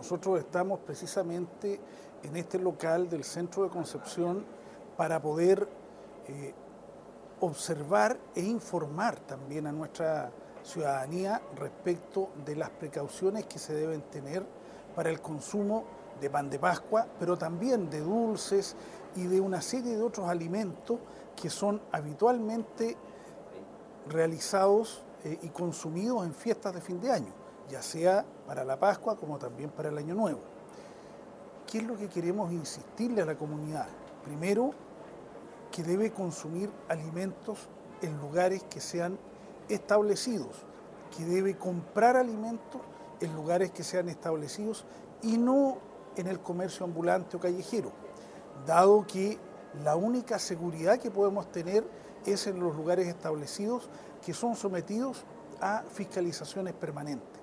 Nosotros estamos precisamente en este local del centro de Concepción para poder observar e informar también a nuestra ciudadanía respecto de las precauciones que se deben tener para el consumo de pan de Pascua, pero también de dulces y de una serie de otros alimentos que son habitualmente realizados y consumidos en fiestas de fin de año, ya sea para la Pascua como también para el Año Nuevo. ¿Qué es lo que queremos insistirle a la comunidad? Primero, que debe consumir alimentos en lugares que sean establecidos, que debe comprar alimentos en lugares que sean establecidos y no en el comercio ambulante o callejero, dado que la única seguridad que podemos tener es en los lugares establecidos que son sometidos a fiscalizaciones permanentes.